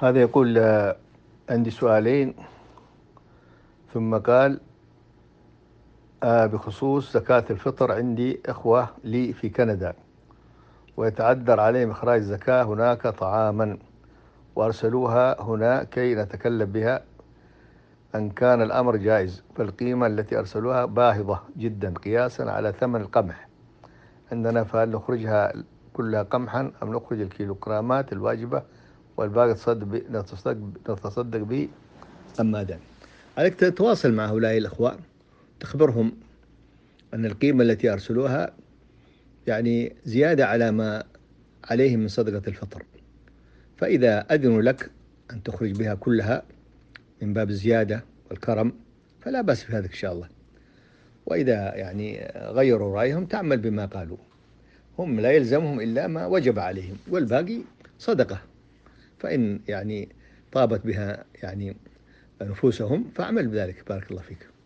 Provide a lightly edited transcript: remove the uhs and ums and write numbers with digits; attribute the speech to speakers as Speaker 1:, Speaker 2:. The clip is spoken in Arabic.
Speaker 1: هذا يقول عندي سؤالين. ثم قال بخصوص زكاة الفطر، عندي إخوة لي في كندا ويتعذر عليهم إخراج الزكاة هناك طعاما، وأرسلوها هنا كي نتكلم بها أن كان الأمر جائز، فالقيمة التي أرسلوها باهظة جدا قياسا على ثمن القمح عندنا، فهل نخرجها كلها قمحا أم نخرج الكيلوغرامات الواجبة والباقي نتصدق به أم ماذا؟ عليك تتواصل مع هؤلاء الأخوة، تخبرهم أن القيمة التي أرسلوها يعني زيادة على ما عليهم من صدقة الفطر، فإذا أذنوا لك أن تخرج بها كلها من باب الزيادة والكرم فلا بأس في هذا إن شاء الله. وإذا يعني غيروا رأيهم تعمل بما قالوا، هم لا يلزمهم إلا ما وجب عليهم والباقي صدقة، فإن يعني طابت بها يعني نفوسهم فاعمل بذلك. بارك الله فيك.